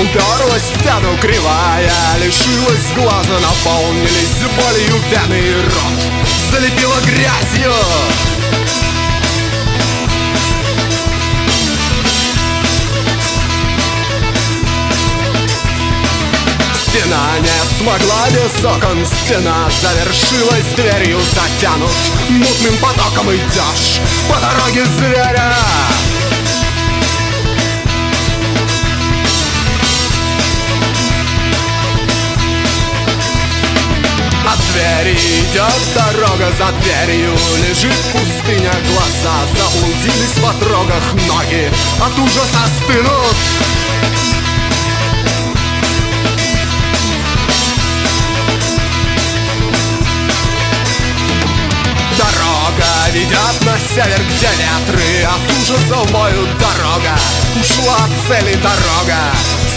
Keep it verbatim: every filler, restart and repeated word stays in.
уперлась в стену кривая, лишилась глаза, наполнились болью вены и рот залепила грязью. Стена не смогла без окон, стена завершилась дверью, затянут мутным потоком идешь по дороге зверя. От двери идет дорога, за дверью лежит пустыня, глаза заблудились в отрогах, ноги от ужаса стынут. Дорога ведет на север, где ветры от ужаса воют. Дорога ушла от цели, дорога